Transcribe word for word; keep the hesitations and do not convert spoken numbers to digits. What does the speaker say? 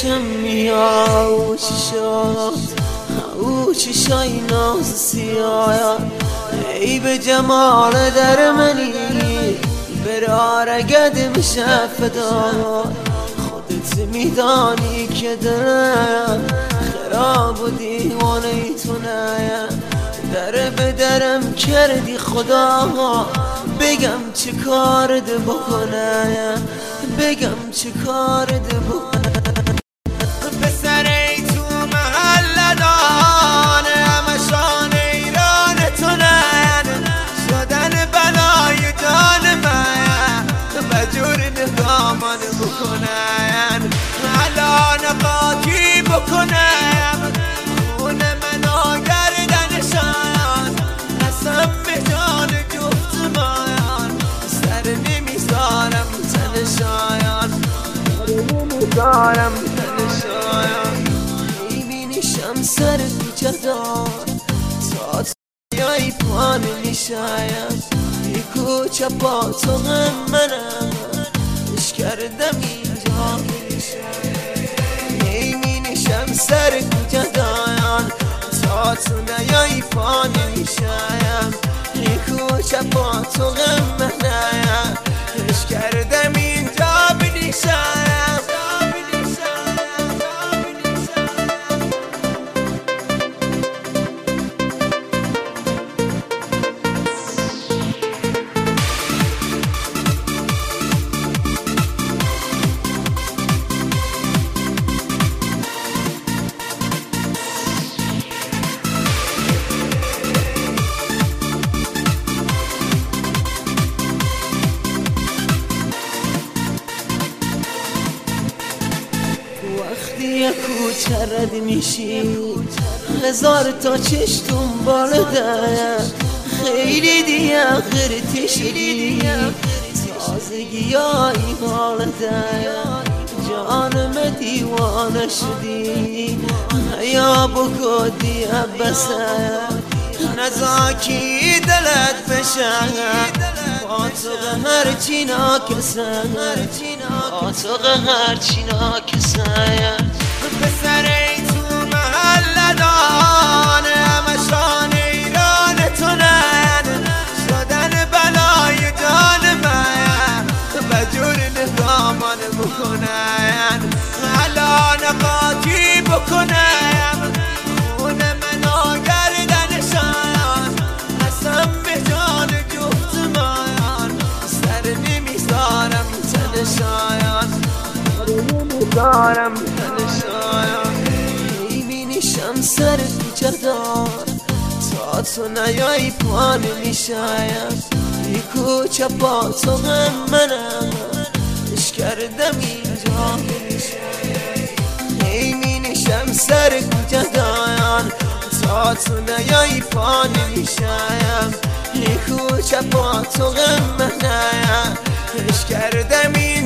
چشم میاد چشات او چشای ناز سیاه ای به جمال در منی برا رگد میشه فدا خودت میدانی که درم خراب و دیوانه ای تو نیم در به درم کردی خدا بگم چه کار ده بکنم بگم چه کار ده بکنم پسر تو محل دان همشان ایران تو نین شدن بلای جان من بجور نگامان بکنن الان قاطی بکنم خون منو گردنشان قسم به جان جفت مایان سر نمیذارم تنشایان دارم تنشایان میبینیشم سر کوچه دار تا تایای پا نمیشایم بی کوچه با تو غم منم اش کردم اینجا میبینیشم سر کوچه داران تا تو نیای پا نمیشایم بی کوچه با تو غم منم اش کردم اینجا بنیشایم وقتی یک کوچه رد میشی هزار تا چش دنبال ده خیلی دیگه غیر تشدی تازگی های حال ده جانم دیوانه شدی یا بکو دیگه بسه نزاکی دلت بشه آتوق هرچی ناکسه آتوق هرچی ناکسه پسر تو محل دان همشان ایران تو نین شدن بلای جان من بجور نگامان بکنن الان قاطی بکنم خون منو گردنشان قسم به جان جفت مایان سر نمیذارم تنشایان دارم تنشایان میبینیشم سر کوچه دار تا تو نیایی پا نمیشایم بی کوچه با تو غم منم اش کردم اینجا میبینیشم سر کوچه داران تا تو نیایی پا نمیشایم بی کوچه با تو غم منم اش کردم اینجا